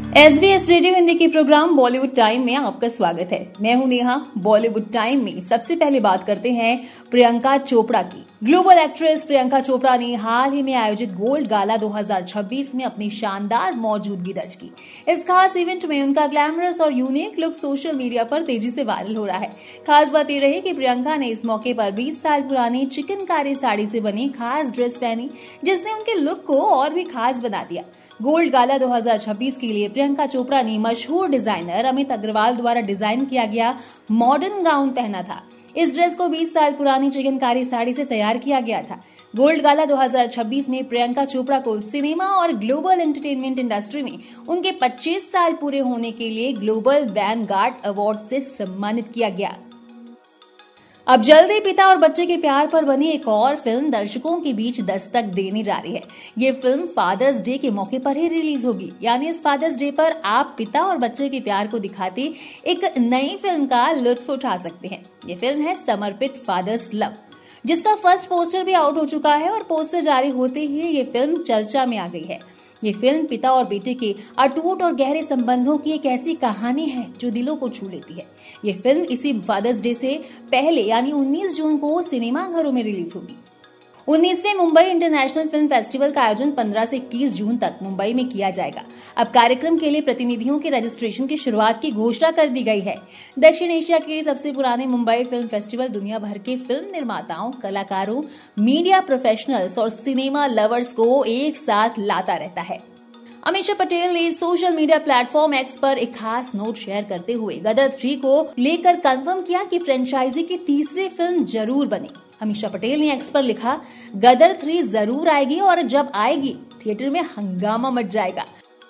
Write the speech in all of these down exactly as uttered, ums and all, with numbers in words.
S B S radio Hindi के programme Bollywood time में आपका स्वागत है। मैं हूं नेहा। बॉलीवुड टाइम में सबसे पहले बात करते हैं प्रियंका चोपड़ा की। ग्लोबल एक्ट्रेस प्रियंका चोपड़ा ने हाल ही में आयोजित गोल्ड गाला दो हज़ार छब्बीस में अपनी शानदार मौजूदगी दर्ज की। इस खास इवेंट में उनका ग्लैमरस और यूनिक लुक सोशल मीडिया पर तेजी से वायरल हो रहा है। खास बात यह रही कि प्रियंका ने इस मौके पर बीस साल पुरानी चिकनकारी साड़ी से बनी खास ड्रेस पहनी, जिसने उनके लुक को और भी खास बना दिया। गोल्ड गाला दो हज़ार छब्बीस के लिए प्रियंका चोपड़ा ने मशहूर डिजाइनर अमित अग्रवाल द्वारा डिजाइन किया गया मॉडर्न गाउन पहना था। इस ड्रेस को बीस साल पुरानी चिकनकारी साड़ी से तैयार किया गया था। गोल्ड गाला दो हज़ार छब्बीस में प्रियंका चोपड़ा को सिनेमा और ग्लोबल एंटरटेनमेंट इंडस्ट्री में उनके पच्चीस साल पूरे होने के लिए ग्लोबल वैनगार्ड अवार्ड से सम्मानित किया गया। अब जल्द ही पिता और बच्चे के प्यार पर बनी एक और फिल्म दर्शकों के बीच दस्तक देने जा रही है। ये फिल्म फादर्स डे के मौके पर ही रिलीज होगी, यानी इस फादर्स डे पर आप पिता और बच्चे के प्यार को दिखाती एक नई फिल्म का लुत्फ उठा सकते हैं। ये फिल्म है समर्पित फादर्स लव, जिसका फर्स्ट पोस्टर भी आउट हो चुका है और पोस्टर जारी होते ही ये फिल्म चर्चा में आ गई है। ये फिल्म पिता और बेटे के अटूट और गहरे संबंधों की एक ऐसी कहानी है जो दिलों को छू लेती है। ये फिल्म इसी फादर्स डे से पहले यानी उन्नीस जून को सिनेमा घरों में रिलीज होगी। उन्नीसवें मुंबई इंटरनेशनल फिल्म फेस्टिवल का आयोजन पंद्रह से इक्कीस जून तक मुंबई में किया जाएगा। अब कार्यक्रम के लिए प्रतिनिधियों के रजिस्ट्रेशन की शुरुआत की घोषणा कर दी गई है। दक्षिण एशिया के सबसे पुराने मुंबई फिल्म फेस्टिवल दुनिया भर के फिल्म निर्माताओं, कलाकारों, मीडिया प्रोफेशनल्स और सिनेमा लवर्स को एक साथ लाता रहता है। अमीषा पटेल ने सोशल मीडिया प्लेटफॉर्म एक्स पर एक खास नोट शेयर करते हुए गदर थ्री को लेकर कंफर्म किया कि फ्रेंचाइजी की तीसरी फिल्म जरूर बने। अमीषा पटेल ने एक्स पर लिखा, गदर थ्री जरूर आएगी और जब आएगी थिएटर में हंगामा मच जाएगा।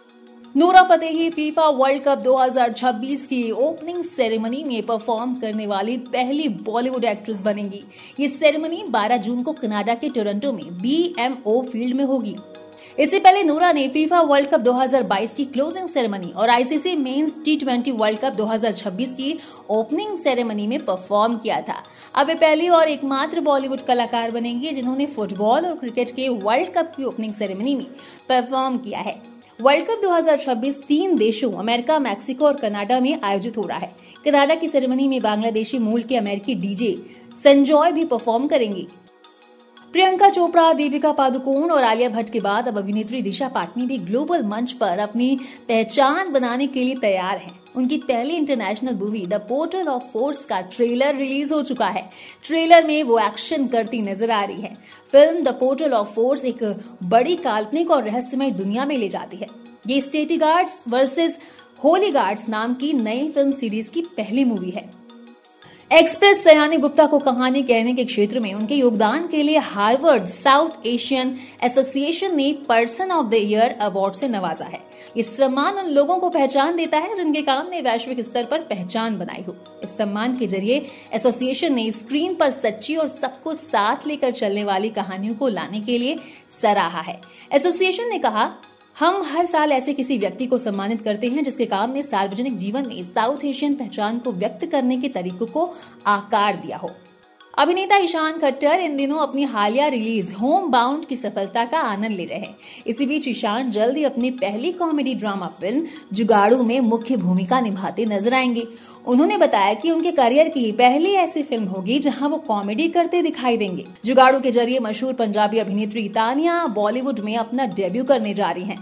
नूरा फतेही फीफा वर्ल्ड कप दो हज़ार छब्बीस की ओपनिंग सेरेमनी में परफॉर्म करने वाली पहली बॉलीवुड एक्ट्रेस बनेंगी। ये सेरेमनी बारह जून को कनाडा के टोरंटो में बी एम ओ फील्ड में होगी। इससे पहले नूरा ने फीफा वर्ल्ड कप दो हज़ार बाईस की क्लोजिंग सेरेमनी और I C C men's T twenty world cup दो हज़ार छब्बीस की ओपनिंग सेरेमनी में परफॉर्म किया था। अब वे पहली और एकमात्र बॉलीवुड कलाकार बनेंगे जिन्होंने फुटबॉल और क्रिकेट के वर्ल्ड कप की ओपनिंग सेरेमनी में परफॉर्म किया है। वर्ल्ड कप दो हज़ार छब्बीस तीन देशों अमेरिका, मैक्सिको और कनाडा में आयोजित हो रहा है। कनाडा की सेरेमनी में बांग्लादेशी मूल के अमेरिकी डीजे संजॉय भी परफॉर्म करेंगी। प्रियंका चोपड़ा, दीपिका पादुकोण और आलिया भट्ट के बाद अब अभिनेत्री दिशा पाटनी भी ग्लोबल मंच पर अपनी पहचान बनाने के लिए तैयार हैं। उनकी पहली international movie the portal of force का ट्रेलर रिलीज हो चुका है। ट्रेलर में वो एक्शन करती नजर आ रही है। Film the portal of force एक बड़ी काल्पनिक और रहस्यमय दुनिया में ले जाती है। ये state guards versus holy guards नाम की नई फिल्म सीरीज की पहली मूवी है। एक्सप्रेस सयानी गुप्ता को कहानी कहने के क्षेत्र में उनके योगदान के लिए हार्वर्ड साउथ एशियन एसोसिएशन ने person of the year award से नवाजा है। इस सम्मान उन लोगों को पहचान देता है जिनके काम ने वैश्विक स्तर पर पहचान बनाई हो। इस सम्मान के जरिए एसोसिएशन ने स्क्रीन पर सच्ची और सबको साथ लेकर चलने वाली कहानियों को लाने के लिए सराहा है। एसोसिएशन ने कहा, हम हर साल ऐसे किसी व्यक्ति को सम्मानित करते हैं जिसके काम ने सार्वजनिक जीवन में साउथ एशियन पहचान को व्यक्त करने के तरीकों को आकार दिया हो। अभिनेता ईशान खट्टर इन दिनों अपनी हालिया रिलीज होम बाउंड की सफलता का आनंद ले रहे हैं। इसी बीच ईशान जल्द ही अपनी पहली कॉमेडी ड्रामा फिल्म जुगाड़ू में मुख्य भूमिका निभाते नजर आएंगे। उन्होंने बताया कि उनके करियर की पहली ऐसी फिल्म होगी जहां वो कॉमेडी करते दिखाई देंगे। जुगाड़ू के जरिए मशहूर पंजाबी अभिनेत्री तानिया बॉलीवुड में अपना डेब्यू करने जा रही हैं।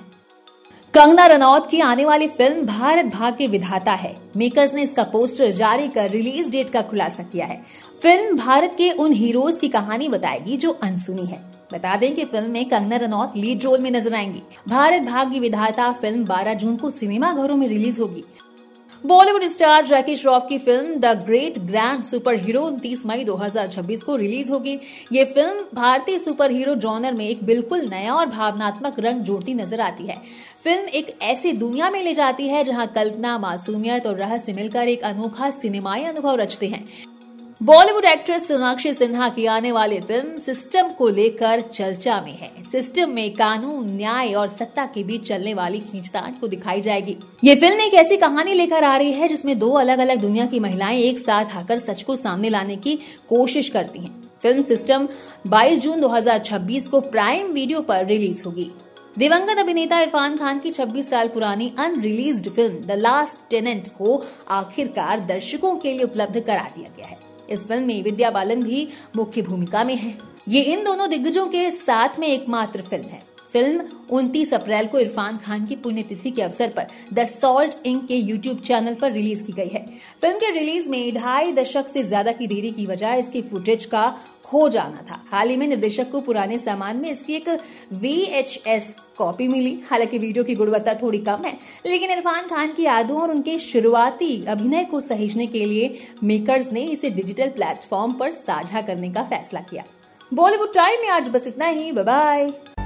कंगना रनौत की आने वाली फिल्म भारत भाग्य के विधाता है। मेकर्स ने इसका पोस्टर जारी कर रिलीज डेट का खुलासा किया है। फिल्म भारत के उन हीरोज की कहानी बताएगी जो अनसुनी है। बता दें कि फिल्म में कंगना रनौत लीड रोल में नजर आएंगी। भारत भाग्य विधाता फिल्म बारह जून को सिनेमा घरों में रिलीज होगी। बॉलीवुड स्टार जैकी श्रॉफ की film the great grand super hero उनतीस मई दो हज़ार छब्बीस को रिलीज होगी। ये फिल्म भारतीय सुपर हीरो जॉनर में एक बिल्कुल नया और भावनात्मक रंग जोड़ती नजर आती है। फिल्म एक ऐसी दुनिया में ले जाती है जहां कल्पना, मासूमियत और रहस्य मिलकर एक अनोखा सिनेमाई अनुभव रचते हैं। बॉलीवुड एक्ट्रेस सोनाक्षी सिन्हा की आने वाली फिल्म सिस्टम को लेकर चर्चा में है। सिस्टम में कानून, न्याय और सत्ता के बीच चलने वाली खींचतान को दिखाई जाएगी। ये फिल्म एक ऐसी कहानी लेकर आ रही है जिसमें दो अलग अलग दुनिया की महिलाएं एक साथ आकर सच को सामने लाने की कोशिश करती हैं। फिल्म सिस्टम बाईस जून दो हज़ार छब्बीस को प्राइम वीडियो पर रिलीज होगी। दिवंगत अभिनेता इरफान खान की छब्बीस साल पुरानी unreleased film the last tenant को आखिरकार दर्शकों के लिए उपलब्ध करा दिया गया है। इस फिल्म में विद्या बालन भी मुख्य भूमिका में है। ये इन दोनों दिग्गजों के साथ में एकमात्र फिल्म है। फिल्म उनतीस अप्रैल को इरफान खान की पुण्यतिथि के अवसर पर द सॉल्ट इंक के यूट्यूब चैनल पर रिलीज की गई है। फिल्म के रिलीज में ढाई दशक से ज्यादा की देरी की वजह इसकी फुटेज का खो जाना था। हाल ही में निर्देशक को पुराने सामान में इसकी एक वी एच एस कॉपी मिली। हालांकि वीडियो की गुणवत्ता थोड़ी कम है, लेकिन इरफान खान की यादों और उनके शुरुआती अभिनय को सहेजने के लिए मेकर्स ने इसे डिजिटल प्लेटफॉर्म पर साझा करने का फैसला किया। बॉलीवुड टाइम में आज बस इतना ही। Bye bye.